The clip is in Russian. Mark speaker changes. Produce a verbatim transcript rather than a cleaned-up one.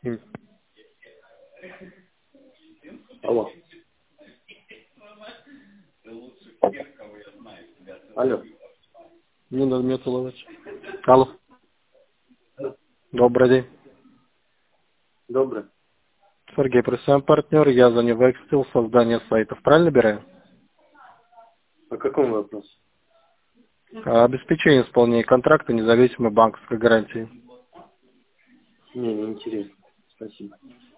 Speaker 1: М. Алло. Алло.
Speaker 2: Нина Дмитриевич. Алло. Добрый день.
Speaker 1: Добрый.
Speaker 2: Сергей, профессиональный партнер, я за Невекстил, создание сайтов. Правильно набираю?
Speaker 1: По какому вопросу?
Speaker 2: Обеспечение исполнения контракта независимой банковской гарантии.
Speaker 1: Не, не интересно. Спасибо.